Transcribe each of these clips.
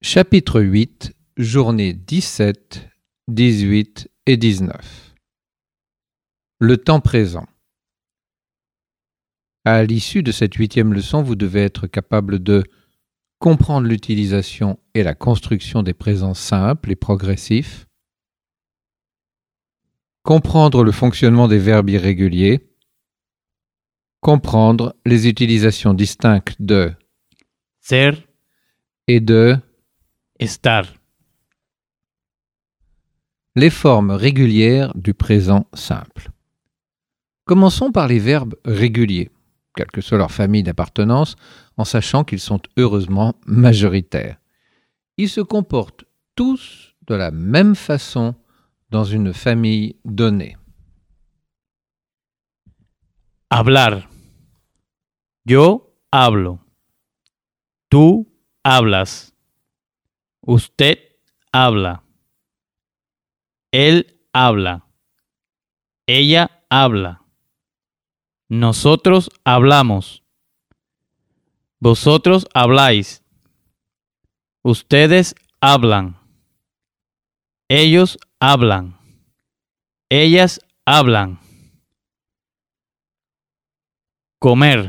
Chapitre 8, journées 17, 18 et 19. Le temps présent. À l'issue de cette 8e leçon, vous devez être capable de comprendre l'utilisation et la construction des présents simples et progressifs, comprendre le fonctionnement des verbes irréguliers, comprendre les utilisations distinctes de ser, et de estar, les formes régulières du présent simple. Commençons par les verbes réguliers, quelle que soit leur famille d'appartenance, en sachant qu'ils sont heureusement majoritaires. Ils se comportent tous de la même façon dans une famille donnée. hablar. Yo hablo. Tú hablas. Usted habla. Él habla. Ella habla. Nosotros hablamos. Vosotros habláis. Ustedes hablan. Ellos hablan. Ellas hablan. Comer.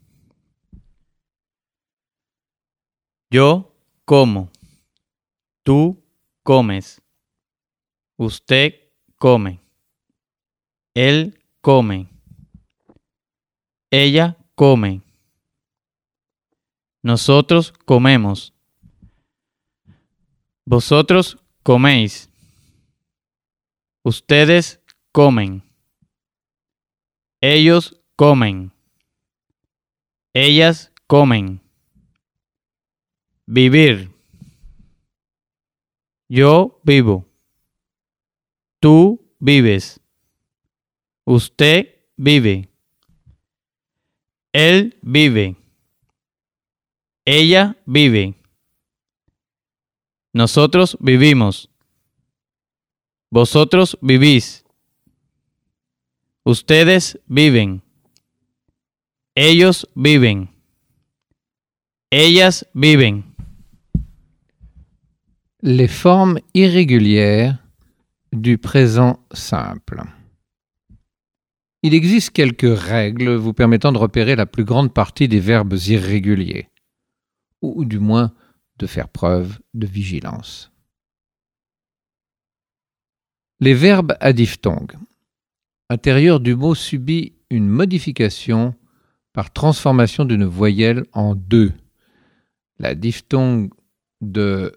Yo como. Tú comes. Usted come. Él come. Ella come. Nosotros comemos. Vosotros coméis. Ustedes comen. Ellos comen. Ellas comen. Vivir. Yo vivo. Tú vives. Usted vive. Él vive. Ella vive. Nosotros vivimos. Vosotros vivís. Ustedes viven. Ellos viven. Ellas viven. Les formes irrégulières du présent simple. Il existe quelques règles vous permettant de repérer la plus grande partie des verbes irréguliers, ou du moins de faire preuve de vigilance. Les verbes à diphtongue. L'intérieur du mot subit une modification par transformation d'une voyelle en deux. La diphtongue de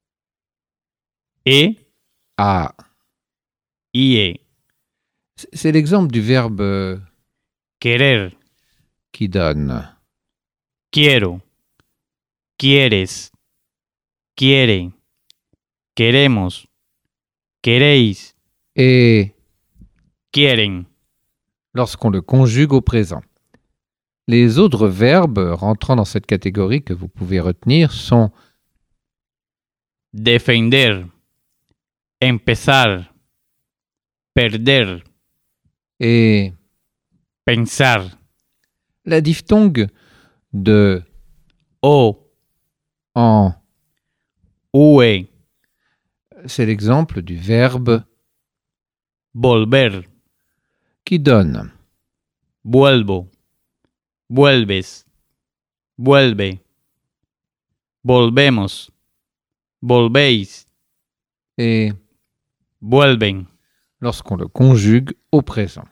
E, a. IE. C'est l'exemple du verbe Querer. qui donne. Quiero. Quieres. Quiere. Queremos. Queréis. Et Quieren. lorsqu'on le conjugue au présent. Les autres verbes rentrant dans cette catégorie que vous pouvez retenir sont Defender. Empezar. Perder. et Pensar. la diphtongue de O. en. UE. C'est l'exemple du verbe Volver. qui donne. Vuelvo. Vuelves. Vuelve. Volvemos. Volvéis. Et Vuelven. lorsqu'on le conjugue au présent.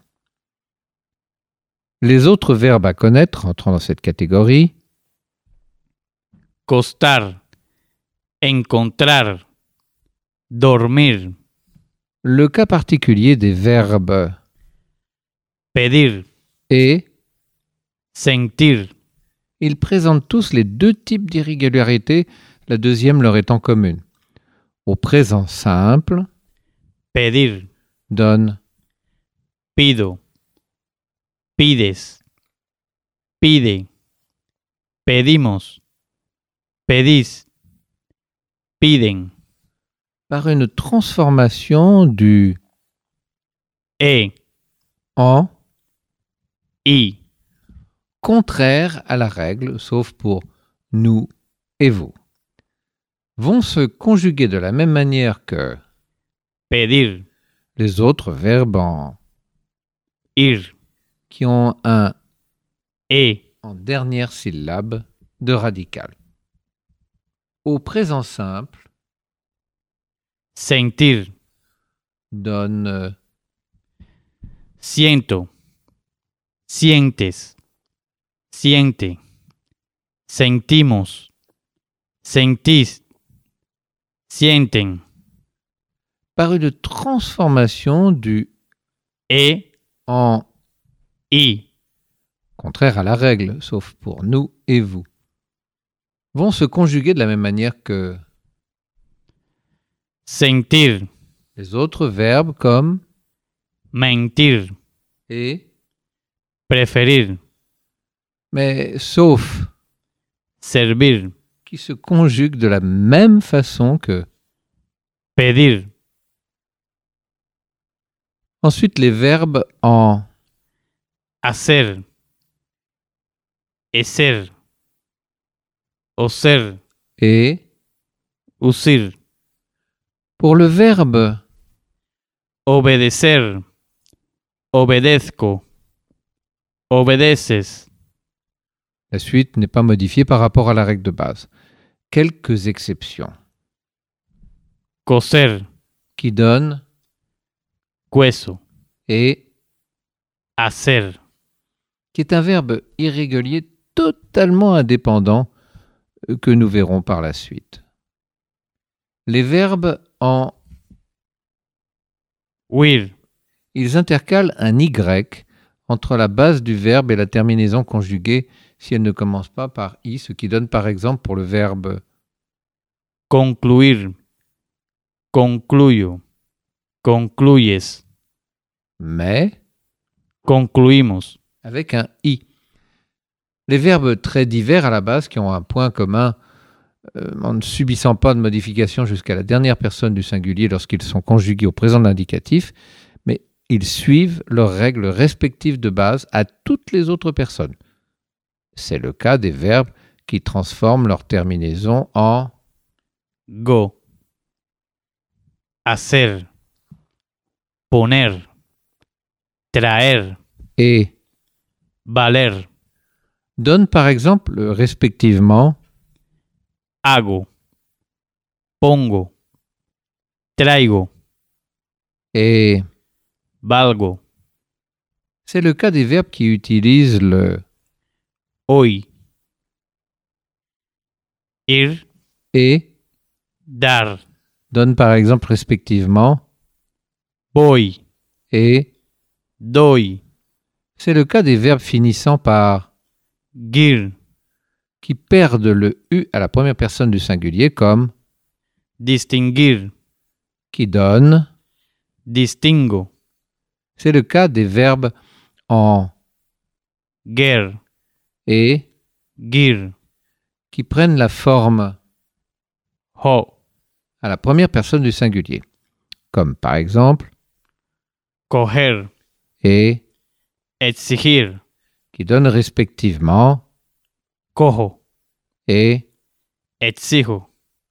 Les autres verbes à connaître entrant dans cette catégorie Costar. Encontrar. Dormir. le cas particulier des verbes Pedir. et, Sentir. ils présentent tous les deux types d'irrégularité, la deuxième leur étant commune. Au présent simple, Pedir. donne Pido. Pides. Pide. Pedimos. Pedís. Piden. par une transformation du E. en I. contraire à la règle, sauf pour nous et vous. vont se conjuguer de la même manière que pedir, les autres verbes ir, qui ont un e, en dernière syllabe de radical. Au présent simple, sentir, donne siento, sientes, siente, sentimos, sentís, sienten, par une transformation du e, en i, contraire à la règle, sauf pour nous et vous, vont se conjuguer de la même manière que sentir, les autres verbes comme mentir, et, preferir, mais sauf servir, qui se conjuguent de la même façon que. pedir, Ensuite, les verbes en hacer, ser, o ser, et. usir, Pour le verbe obedecer, obedezco, obedeces, la suite n'est pas modifiée par rapport à la règle de base. Quelques exceptions coser, qui donnent cueso, et hacer, qui est un verbe irrégulier totalement indépendant que nous verrons par la suite. Les verbes en huir, ils intercalent un y entre la base du verbe et la terminaison conjuguée si elle ne commence pas par i, ce qui donne par exemple pour le verbe concluir, concluyo, concluyes, mais concluimos, avec un i. Les verbes très divers à la base qui ont un point commun en ne subissant pas de modification jusqu'à la dernière personne du singulier lorsqu'ils sont conjugués au présent de l'indicatif, mais ils suivent leurs règles respectives de base à toutes les autres personnes. C'est le cas des verbes qui transforment leur terminaison en go, hacer, poner, traer, et, valer, donnent par exemple respectivement hago, pongo, traigo, et. valgo, C'est le cas des verbes qui utilisent le hoy, ir, et, dar, donnent par exemple respectivement voy, et. doy, C'est le cas des verbes finissant par gir, qui perdent le U à la première personne du singulier comme distinguir, qui donne. distingo, C'est le cas des verbes en ger, et gir, qui prennent la forme ho, à la première personne du singulier, comme par exemple coger, et exigir, qui donnent respectivement cojo, et. exijo,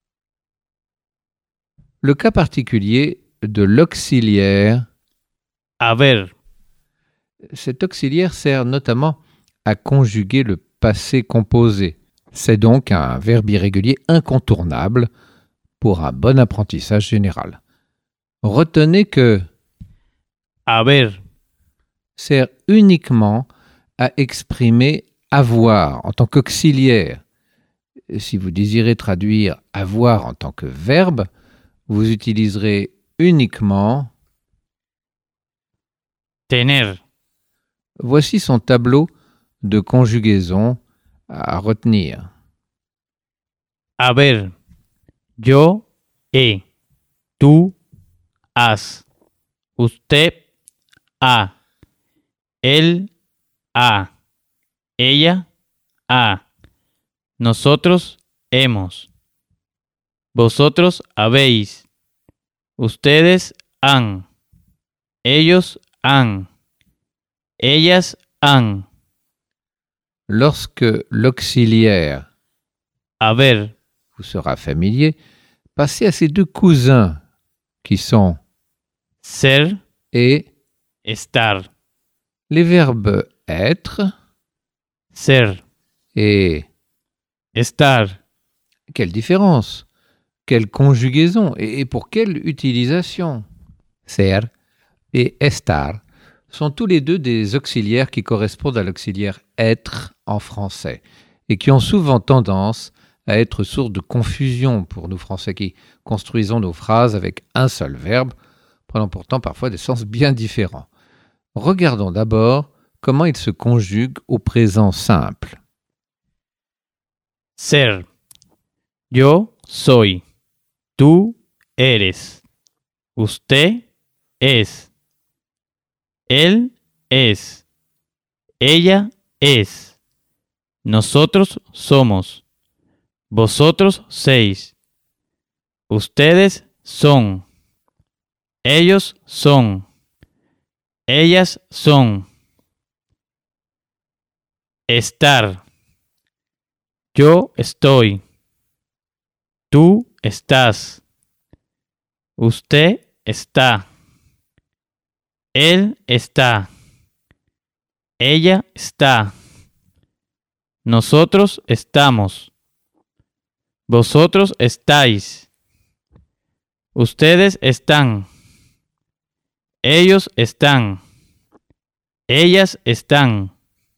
Le cas particulier de l'auxiliaire, haber, cet auxiliaire sert notamment à conjuguer le passé composé. C'est donc un verbe irrégulier incontournable pour un bon apprentissage général. Retenez que haber, sert uniquement à exprimer avoir en tant qu'auxiliaire. Si vous désirez traduire avoir en tant que verbe, vous utiliserez uniquement. tener, Voici son tableau de conjugaison à retenir. haber, yo he, tú has, usted ha, él ha, ella ha, nosotros hemos, vosotros habéis, ustedes han, ellos han, ellas han, Lorsque l'auxiliaire haber, vous sera familier, Passez à ces deux cousins qui sont ser, et. estar, Les verbes être ser, et. estar, Quelle différence? Quelle conjugaison et pour quelle utilisation? Ser et estar sont tous les deux des auxiliaires qui correspondent à l'auxiliaire être en français et qui ont souvent tendance à être source de confusion pour nous Français qui construisons nos phrases avec un seul verbe, prenant pourtant parfois des sens bien différents. Regardons d'abord comment il se conjugue au présent simple. ser. Yo soy. Tú eres. Usted es. Él es. Ella es. Nosotros somos. Vosotros sois. Ustedes son. Ellos son. Ellas son. Estar. Yo estoy. Tú estás. Usted está. Él está. Ella está. Nosotros estamos. Vosotros estáis. Ustedes están. Ellos están. Ellas están.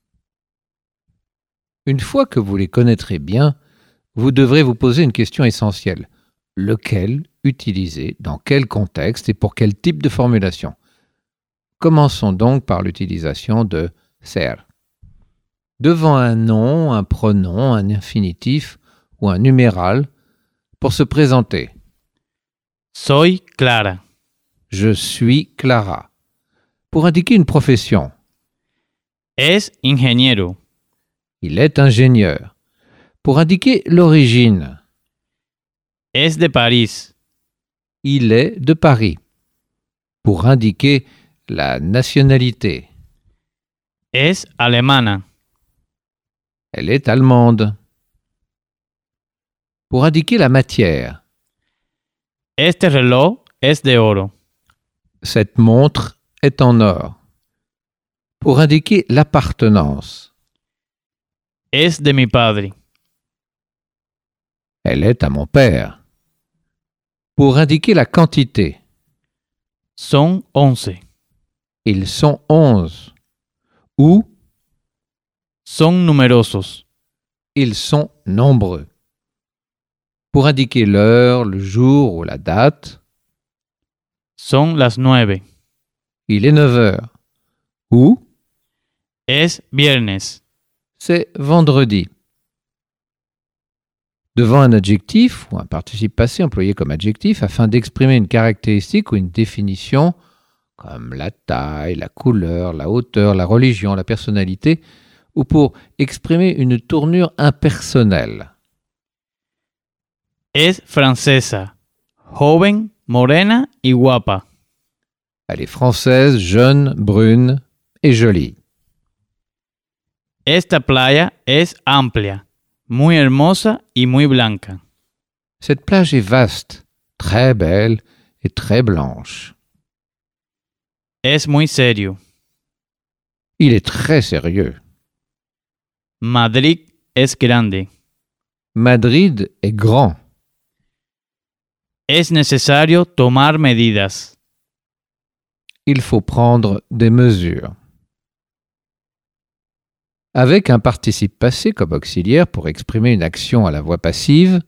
Une fois que vous les connaîtrez bien, vous devrez vous poser une question essentielle. Lequel utiliser, dans quel contexte et pour quel type de formulation? Commençons donc par l'utilisation de ser. Devant un nom, un pronom, un infinitif ou un numéral, pour se présenter. Soy Clara. Je suis Clara. Pour indiquer une profession. Es ingeniero. Il est ingénieur. Pour indiquer l'origine. Es de París. Il est de Paris. Pour indiquer la nationalité. Es alemana. Elle est allemande. Pour indiquer la matière. Este reloj es de oro. Cette montre est en or. Pour indiquer l'appartenance. Es de mi padre. Elle est à mon père. Pour indiquer la quantité. Son 11. Ils sont 11. Ou Son numerosos. ils sont nombreux. Pour indiquer l'heure, le jour ou la date. Son las 9. Il est 9 heures. Ou Es viernes. c'est vendredi. Devant un adjectif ou un participe passé employé comme adjectif afin d'exprimer une caractéristique ou une définition comme la taille, la couleur, la hauteur, la religion, la personnalité ou pour exprimer une tournure impersonnelle. Es francesa. Joven, morena y guapa. Elle est française, jeune, brune et jolie. Esta playa es amplia, muy hermosa y muy blanca. Cette plage est vaste, très belle et très blanche. Es muy serio. Il est très sérieux. Madrid es grande. Madrid est grand. Es necesario tomar medidas. Il faut prendre des mesures. Avec un participe passé comme auxiliaire pour exprimer une action à la voix passive,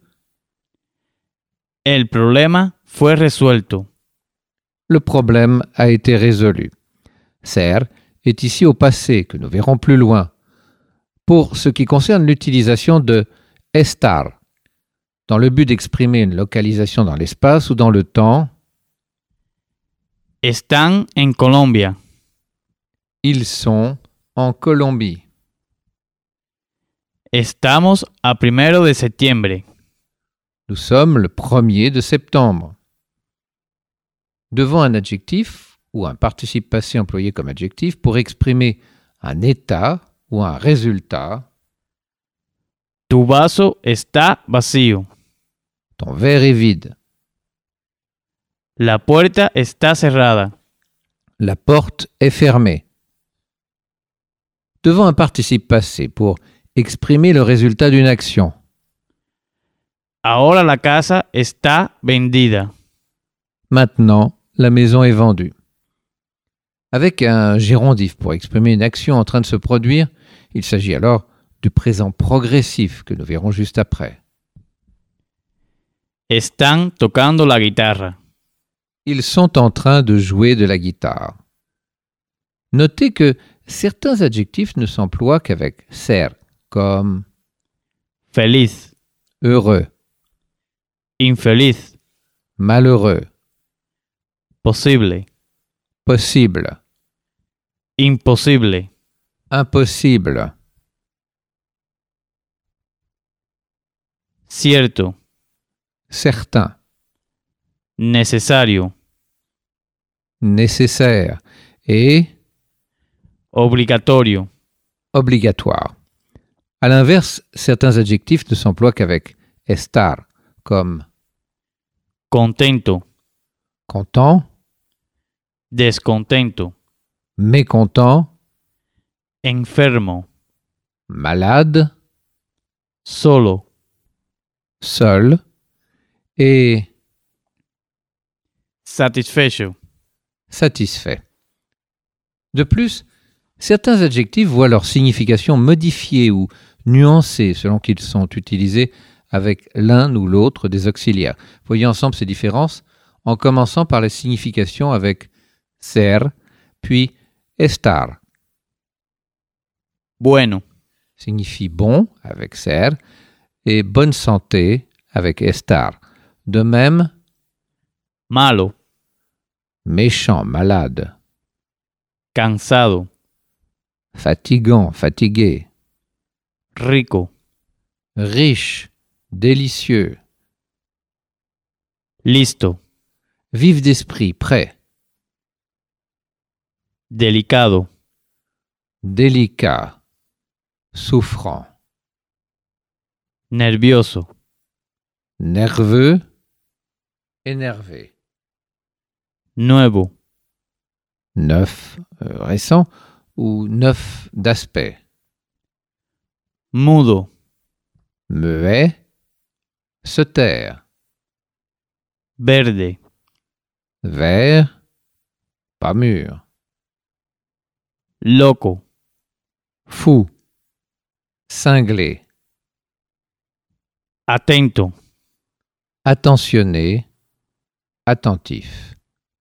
El problema fue resuelto. le problème a été résolu. Ser est ici au passé, que nous verrons plus loin, pour ce qui concerne l'utilisation de estar, dans le but d'exprimer une localisation dans l'espace ou dans le temps. Están en Colombia. Ils sont en Colombie. Estamos a 1 de septiembre. Nous sommes le 1er de septembre. Devant un adjectif ou un participe passé employé comme adjectif pour exprimer un état ou un résultat. Tu vaso está vacío. Ton verre est vide. La puerta está cerrada. La porte est fermée. Devant un participe passé pour exprimer le résultat d'une action. Ahora la casa está vendida. Maintenant, la maison est vendue. Avec un gérondif pour exprimer une action en train de se produire, il s'agit alors du présent progressif que nous verrons juste après. Están tocando la guitarra. Ils sont en train de jouer de la guitare. Notez que certains adjectifs ne s'emploient qu'avec ser, comme Feliz. heureux, Infeliz. malheureux, Posible. possible, Imposible. impossible, Cierto. certain, Necesario. nécessaire et Obligatorio. obligatoire. À l'inverse, certains adjectifs ne s'emploient qu'avec estar, comme Contento. content, Descontento. mécontent, Enfermo. malade, Solo. seul et Satisfecho. satisfait. De plus, certains adjectifs voient leur signification modifiée ou nuancée selon qu'ils sont utilisés avec l'un ou l'autre des auxiliaires. Voyons ensemble ces différences en commençant par la signification avec ser, puis estar. Bueno. Signifie bon avec ser et bonne santé avec estar. De même, Malo. méchant, malade, Cansado. fatigant, fatigué, Rico. riche, délicieux, Listo. vif d'esprit, prêt, Delicado. délicat, souffrant, Nervioso. nerveux, énervé, Nuevo. neuf, récent ou neuf d'aspect, Mudo. muet, se taire, Verde. vert, pas mûr, Loco. fou, cinglé, Atento. attentionné, attentif.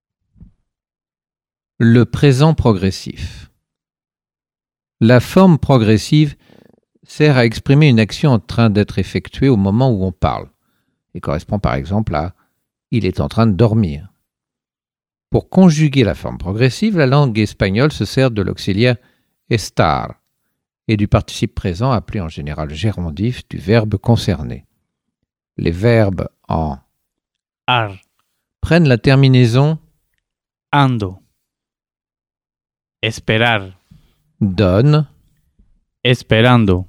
Le présent progressif. La forme progressive sert à exprimer une action en train d'être effectuée au moment où on parle et correspond par exemple à « il est en train de dormir ». Pour conjuguer la forme progressive, la langue espagnole se sert de l'auxiliaire estar et du participe présent appelé en général gérondif du verbe concerné. Les verbes en Ar. prennent la terminaison Ando. Esperar. donne. Esperando.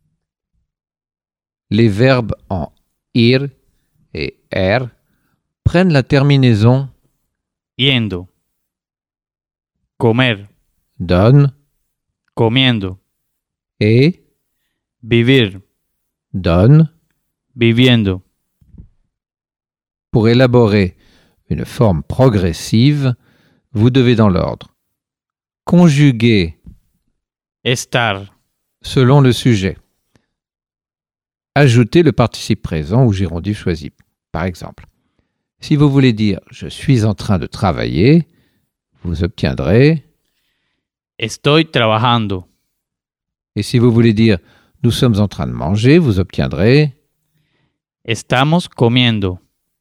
Les verbes en ir et prennent la terminaison Yendo. Comer. donne Comiendo. et Vivir. donne. Viviendo. Pour élaborer une forme progressive, vous devez dans l'ordre conjuguer Estar. selon le sujet, ajouter le participe présent ou gérondif choisi. Par exemple, si vous voulez dire « je suis en train de travailler », vous obtiendrez Estoy trabajando. et si vous voulez dire « nous sommes en train de manger », vous obtiendrez Estamos comiendo.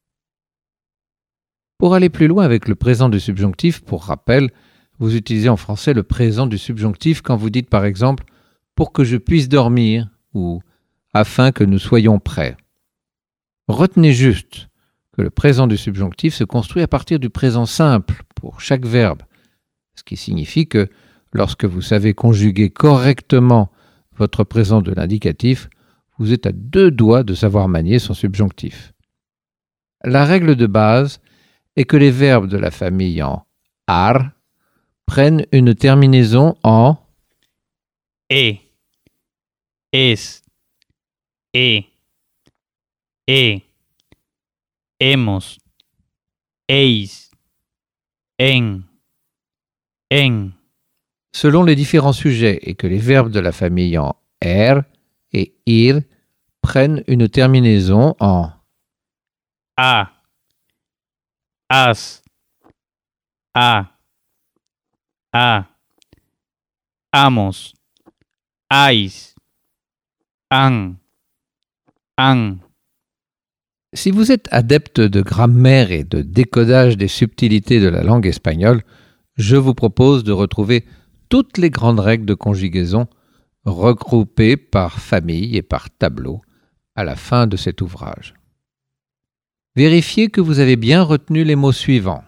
Pour aller plus loin avec le présent du subjonctif, pour rappel, vous utilisez en français le présent du subjonctif quand vous dites par exemple « pour que je puisse dormir » ou « afin que nous soyons prêts ». Retenez juste que le présent du subjonctif se construit à partir du présent simple pour chaque verbe, ce qui signifie que lorsque vous savez conjuguer correctement votre présent de l'indicatif, vous êtes à 2 doigts de savoir manier son subjonctif. La règle de base et que les verbes de la famille en ar prennent une terminaison en E, es, e, hemos, eis, en. selon les différents sujets et que les verbes de la famille en er et ir prennent une terminaison en A, as, a, amos, ais, an. Si vous êtes adepte de grammaire et de décodage des subtilités de la langue espagnole, je vous propose de retrouver toutes les grandes règles de conjugaison regroupées par famille et par tableau à la fin de cet ouvrage. Vérifiez que vous avez bien retenu les mots suivants.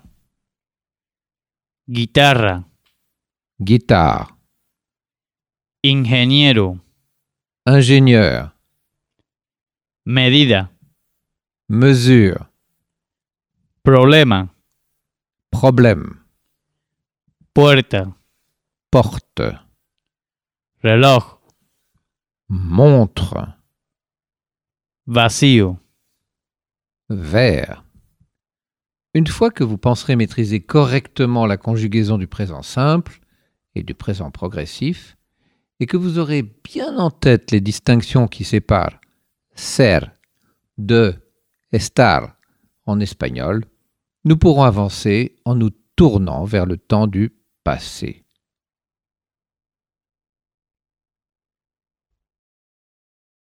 Guitarra, Guitare, ingeniero, ingénieur, medida, mesure, problema, problème, puerta, porte, reloj, montre, vacío. verre. Une fois que vous penserez maîtriser correctement la conjugaison du présent simple et du présent progressif, et que vous aurez bien en tête les distinctions qui séparent ser de estar en espagnol, nous pourrons avancer en nous tournant vers le temps du passé.